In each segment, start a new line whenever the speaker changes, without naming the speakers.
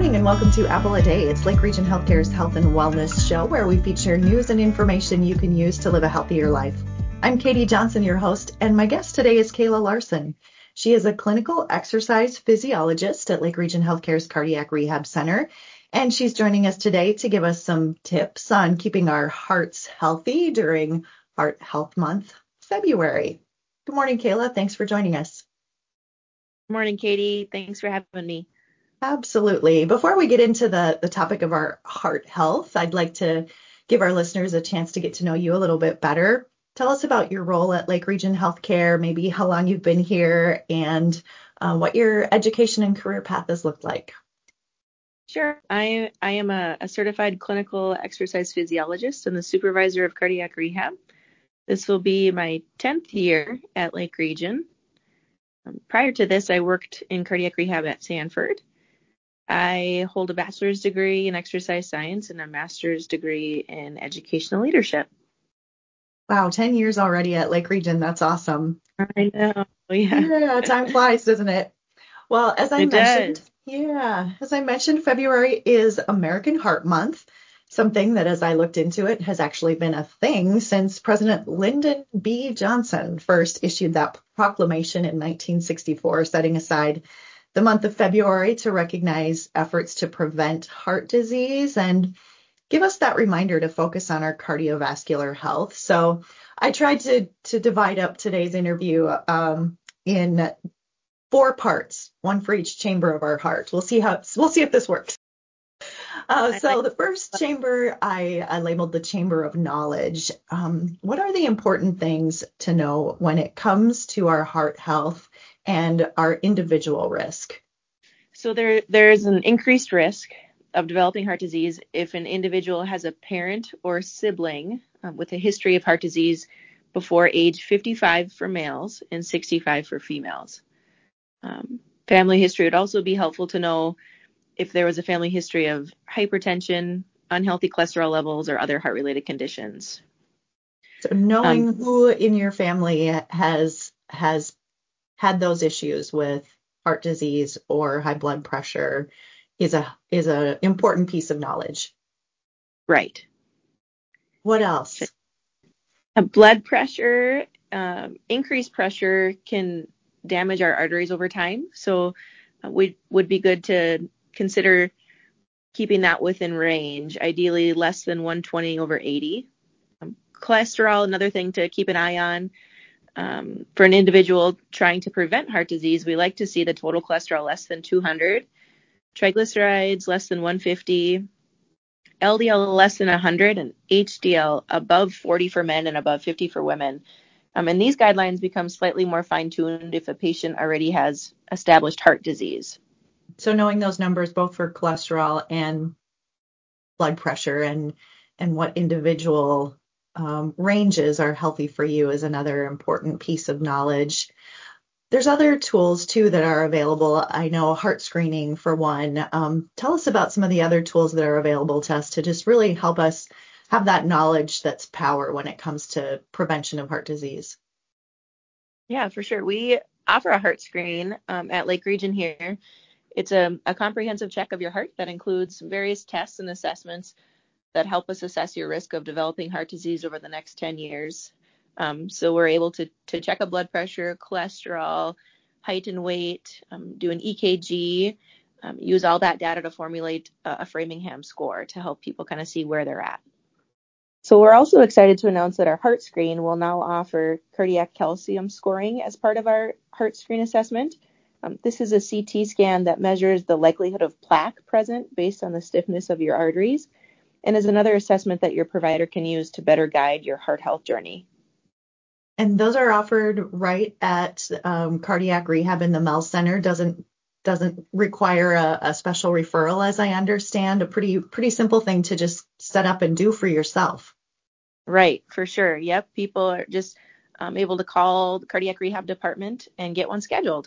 morning and welcome to Apple a Day. It's Lake Region Healthcare's health and wellness show where we feature news and information you can use to live a healthier life. I'm Katie Johnson, your host, and my guest today is Kayla Larson. She is a clinical exercise physiologist at Lake Region Healthcare's Cardiac Rehab Center, and she's joining us today to give us some tips on keeping our hearts healthy during Heart Health Month, February. Good morning, Kayla. Thanks for joining us.
Good morning, Katie. Thanks for having me.
Absolutely. Before we get into the topic of our heart health, I'd like to give our listeners a chance to get to know you a little bit better. Tell us about your role at Lake Region Healthcare, maybe how long you've been here, and what your education and career path has looked like.
Sure. I am a certified clinical exercise physiologist and the supervisor of cardiac rehab. This will be my 10th year at Lake Region. Prior to this, I worked in cardiac rehab at Sanford. I hold a bachelor's degree in exercise science and a master's degree in educational leadership.
Wow, 10 years already at Lake Region. That's awesome.
I know. Yeah.
Yeah, time flies, doesn't it? Well, as I mentioned, February is American Heart Month, something that as I looked into it has actually been a thing since President Lyndon B. Johnson first issued that proclamation in 1964, setting aside the month of February to recognize efforts to prevent heart disease and give us that reminder to focus on our cardiovascular health. So I tried to divide up today's interview in 4 parts, one for each chamber of our heart. We'll see if this works. So the first chamber I labeled the chamber of knowledge. What are the important things to know when it comes to our heart health and our individual risk?
So there's an increased risk of developing heart disease if an individual has a parent or sibling with a history of heart disease before age 55 for males and 65 for females. Family history would also be helpful to know if there was a family history of hypertension, unhealthy cholesterol levels, or other heart-related conditions.
So knowing who in your family has had those issues with heart disease or high blood pressure is a important piece of knowledge.
Right.
What else?
Blood pressure, increased pressure can damage our arteries over time. So we would be good to consider keeping that within range, ideally less than 120/80. Cholesterol, another thing to keep an eye on. For an individual trying to prevent heart disease, we like to see the total cholesterol less than 200, triglycerides less than 150, LDL less than 100, and HDL above 40 for men and above 50 for women. And these guidelines become slightly more fine-tuned if a patient already has established heart disease.
So knowing those numbers both for cholesterol and blood pressure and what individual ranges are healthy for you is another important piece of knowledge. There's other tools, too, that are available. I know heart screening, for one. Tell us about some of the other tools that are available to us to just really help us have that knowledge that's power when it comes to prevention of heart disease.
Yeah, for sure. We offer a heart screen at Lake Region here. It's a comprehensive check of your heart that includes various tests and assessments that help us assess your risk of developing heart disease over the next 10 years. So we're able to check a blood pressure, cholesterol, height and weight, do an EKG, use all that data to formulate a Framingham score to help people kind of see where they're at. So we're also excited to announce that our heart screen will now offer cardiac calcium scoring as part of our heart screen assessment. This is a CT scan that measures the likelihood of plaque present based on the stiffness of your arteries and is another assessment that your provider can use to better guide your heart health journey.
And those are offered right at cardiac rehab in the Mel Center. Doesn't require a special referral, as I understand. A pretty simple thing to just set up and do for yourself.
Right, for sure. Yep, people are just able to call the cardiac rehab department and get one scheduled.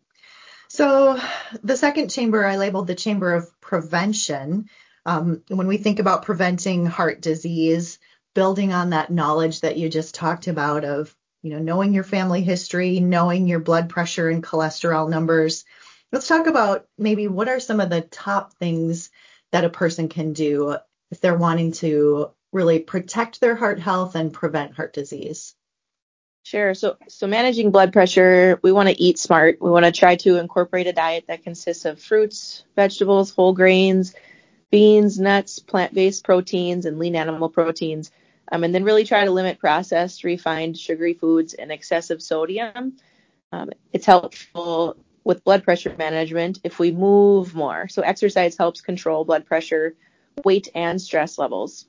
So the second chamber I labeled the chamber of prevention. When we think about preventing heart disease, building on that knowledge that you just talked about of, knowing your family history, knowing your blood pressure and cholesterol numbers, Let's talk about maybe what are some of the top things that a person can do if they're wanting to really protect their heart health and prevent heart disease.
Sure. So managing blood pressure, we want to eat smart. We want to try to incorporate a diet that consists of fruits, vegetables, whole grains, beans, nuts, plant-based proteins, and lean animal proteins. And then really try to limit processed, refined, sugary foods and excessive sodium. It's helpful with blood pressure management if we move more. So exercise helps control blood pressure, weight, and stress levels.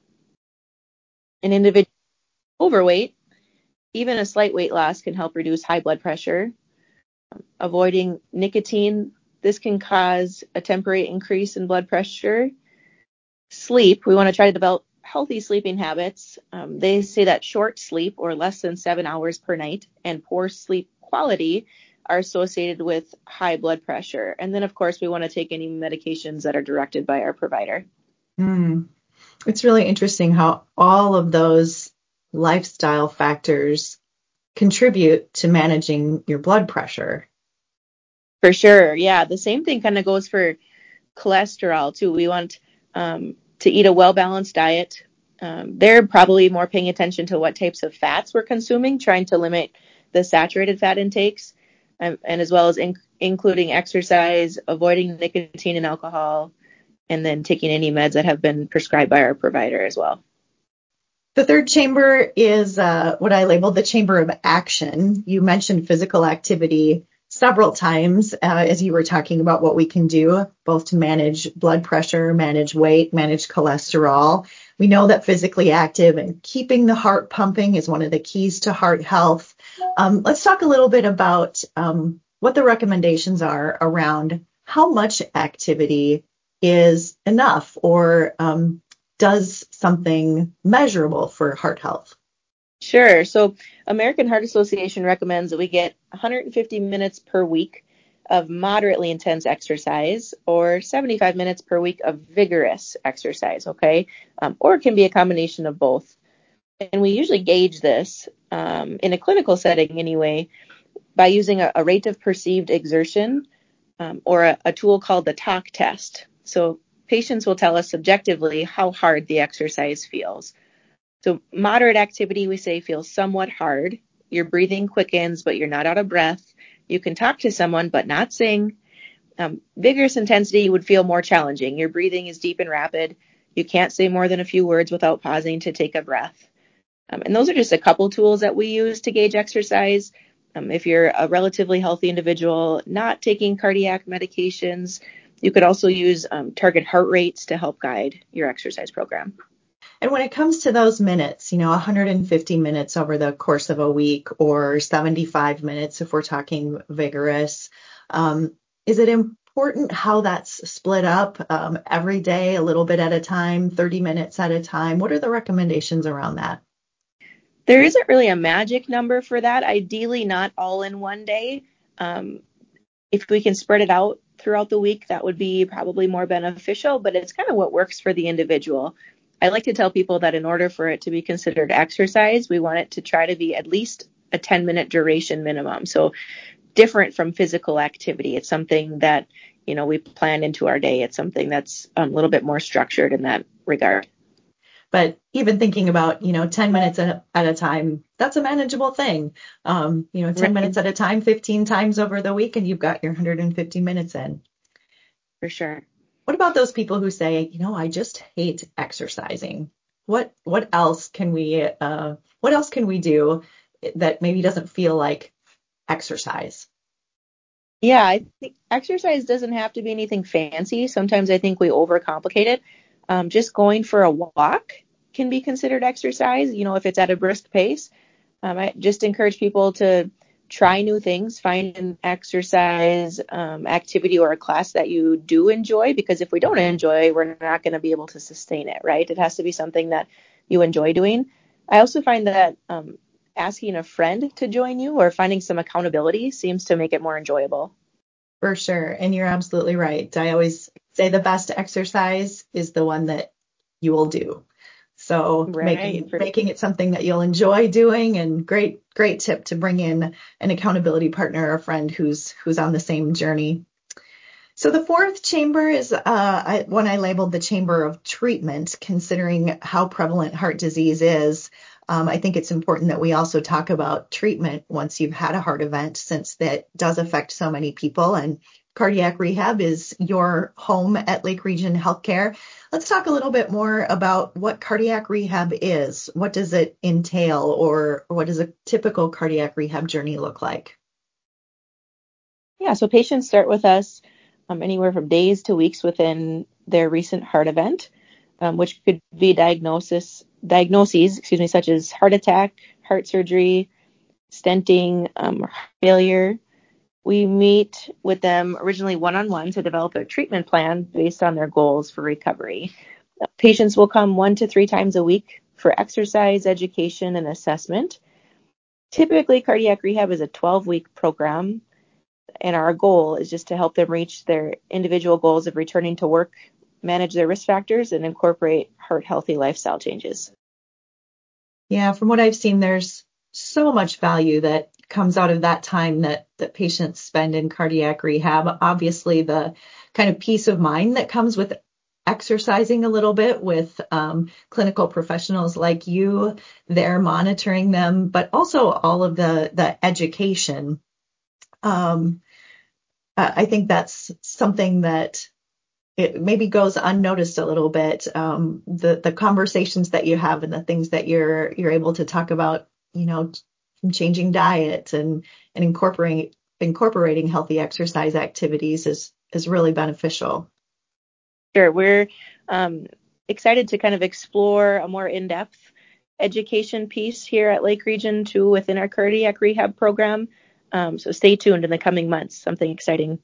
An individual overweight, even a slight weight loss can help reduce high blood pressure. Avoiding nicotine, this can cause a temporary increase in blood pressure. Sleep, we want to try to develop healthy sleeping habits. They say that short sleep, or less than 7 hours per night, and poor sleep quality are associated with high blood pressure. And then, of course, we want to take any medications that are directed by our provider.
It's really interesting how all of those lifestyle factors contribute to managing your blood pressure.
For sure. Yeah. The same thing kind of goes for cholesterol too. We want to eat a well-balanced diet. They're probably more paying attention to what types of fats we're consuming, trying to limit the saturated fat intakes, and as well as including exercise, avoiding nicotine and alcohol, and then taking any meds that have been prescribed by our provider as well.
The third chamber is what I labeled the chamber of action. You mentioned physical activity several times as you were talking about what we can do both to manage blood pressure, manage weight, manage cholesterol. We know that physically active and keeping the heart pumping is one of the keys to heart health. Let's talk a little bit about what the recommendations are around how much activity is enough or does something measurable for heart health.
Sure. So American Heart Association recommends that we get 150 minutes per week of moderately intense exercise or 75 minutes per week of vigorous exercise, okay? Or it can be a combination of both. And we usually gauge this in a clinical setting anyway by using a rate of perceived exertion or a tool called the talk test. So patients will tell us subjectively how hard the exercise feels. So moderate activity, we say, feels somewhat hard. Your breathing quickens, but you're not out of breath. You can talk to someone, but not sing. Vigorous intensity would feel more challenging. Your breathing is deep and rapid. You can't say more than a few words without pausing to take a breath. And those are just a couple tools that we use to gauge exercise. If you're a relatively healthy individual, not taking cardiac medications, you could also use target heart rates to help guide your exercise program.
And when it comes to those minutes, 150 minutes over the course of a week or 75 minutes if we're talking vigorous, is it important how that's split up every day, a little bit at a time, 30 minutes at a time? What are the recommendations around that?
There isn't really a magic number for that. Ideally, not all in one day. If we can spread it out throughout the week, that would be probably more beneficial, but it's kind of what works for the individual. I like to tell people that in order for it to be considered exercise, we want it to try to be at least a 10-minute duration minimum. So different from physical activity. It's something that, we plan into our day. It's something that's a little bit more structured in that regard.
But even thinking about, 10 minutes at a time, that's a manageable thing. 10
Right.
minutes at a time, 15 times over the week, and you've got your 150 minutes in.
For sure.
What about those people who say, I just hate exercising? What else can we do that maybe doesn't feel like exercise?
Yeah, I think exercise doesn't have to be anything fancy. Sometimes I think we overcomplicate it. Just going for a walk can be considered exercise, if it's at a brisk pace. I just encourage people to try new things, find an exercise activity or a class that you do enjoy, because if we don't enjoy, we're not going to be able to sustain it, right? It has to be something that you enjoy doing. I also find that asking a friend to join you or finding some accountability seems to make it more enjoyable.
For sure. And you're absolutely right. I always say the best exercise is the one that you will do. So
Right.
making it something that you'll enjoy doing, and great tip to bring in an accountability partner or a friend who's on the same journey. So the fourth chamber is one I labeled the chamber of treatment, considering how prevalent heart disease is. I think it's important that we also talk about treatment once you've had a heart event, since that does affect so many people. And cardiac rehab is your home at Lake Region Healthcare. Let's talk a little bit more about what cardiac rehab is. What does it entail, or what does a typical cardiac rehab journey look like?
Yeah, so patients start with us anywhere from days to weeks within their recent heart event, which could be diagnoses, such as heart attack, heart surgery, stenting, heart failure. We meet with them originally one-on-one to develop a treatment plan based on their goals for recovery. Patients will come 1 to 3 times a week for exercise, education, and assessment. Typically, cardiac rehab is a 12-week program, and our goal is just to help them reach their individual goals of returning to work, manage their risk factors, and incorporate heart-healthy lifestyle changes.
Yeah, from what I've seen, there's so much value that comes out of that time that patients spend in cardiac rehab. Obviously, the kind of peace of mind that comes with exercising a little bit with clinical professionals like you there monitoring them, but also all of the education. I think that's something that it maybe goes unnoticed a little bit. The conversations that you have and the things that you're able to talk about, from changing diet and incorporating healthy exercise activities is really beneficial.
Sure, we're excited to kind of explore a more in-depth education piece here at Lake Region too within our cardiac rehab program. So stay tuned in the coming months. Something exciting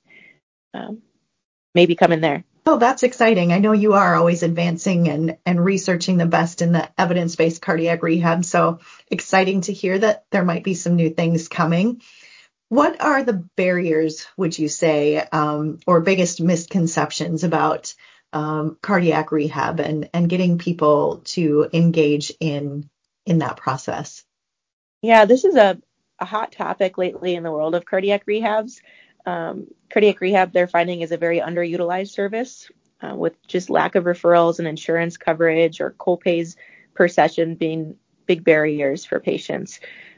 maybe coming there.
Oh, that's exciting. I know you are always advancing and researching the best in the evidence-based cardiac rehab. So exciting to hear that there might be some new things coming. What are the barriers, would you say, or biggest misconceptions about cardiac rehab and getting people to engage in that process?
Yeah, this is a hot topic lately in the world of cardiac rehabs. Cardiac rehab, they're finding, is a very underutilized service with just lack of referrals and insurance coverage or co-pays per session being big barriers for patients.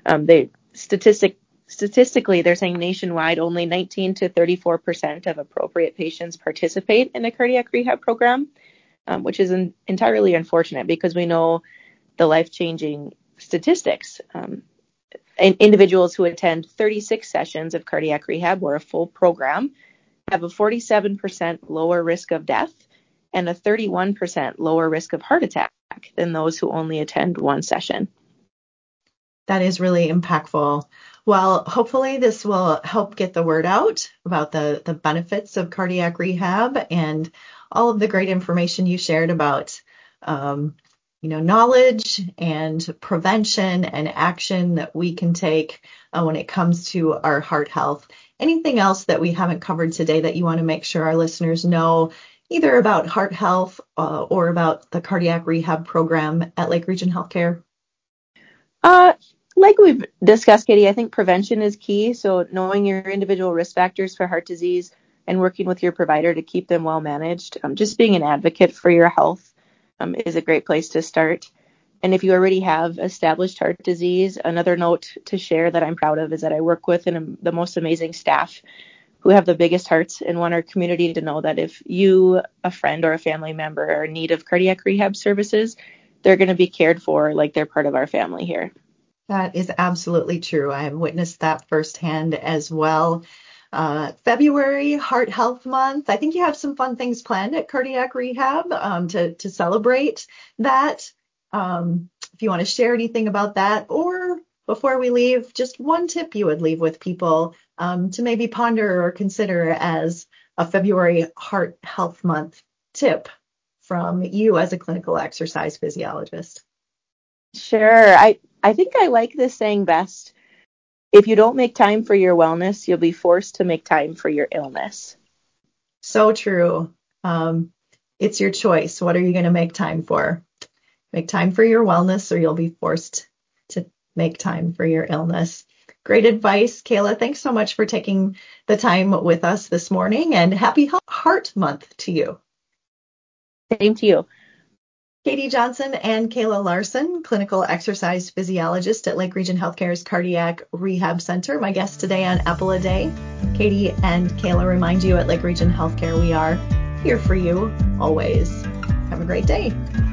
Statistically, they're saying nationwide only 19 to 34% of appropriate patients participate in a cardiac rehab program, which is entirely unfortunate because we know the life-changing statistics. Individuals who attend 36 sessions of cardiac rehab or a full program have a 47% lower risk of death and a 31% lower risk of heart attack than those who only attend one session.
That is really impactful. Well, hopefully this will help get the word out about the benefits of cardiac rehab and all of the great information you shared about knowledge and prevention and action that we can take when it comes to our heart health. Anything else that we haven't covered today that you want to make sure our listeners know, either about heart health or about the cardiac rehab program at Lake Region Healthcare?
Like we've discussed, Katie, I think prevention is key. So knowing your individual risk factors for heart disease and working with your provider to keep them well managed, just being an advocate for your health is a great place to start. And if you already have established heart disease, another note to share that I'm proud of is that I work with the most amazing staff who have the biggest hearts and want our community to know that if you, a friend or a family member, are in need of cardiac rehab services, they're going to be cared for like they're part of our family here.
That is absolutely true. I have witnessed that firsthand as well. February, Heart Health Month. I think you have some fun things planned at Cardiac Rehab to celebrate that. If you want to share anything about that, or before we leave, just one tip you would leave with people to maybe ponder or consider as a February Heart Health Month tip from you as a clinical exercise physiologist.
Sure. I think I like this saying best. If you don't make time for your wellness, you'll be forced to make time for your illness.
So true. It's your choice. What are you going to make time for? Make time for your wellness, or you'll be forced to make time for your illness. Great advice, Kayla. Thanks so much for taking the time with us this morning, and happy Heart Month to you.
Same to you.
Katie Johnson and Kayla Larson, clinical exercise physiologist at Lake Region Healthcare's Cardiac Rehab Center, my guest today on Apple a Day. Katie and Kayla remind you at Lake Region Healthcare we are here for you always. Have a great day.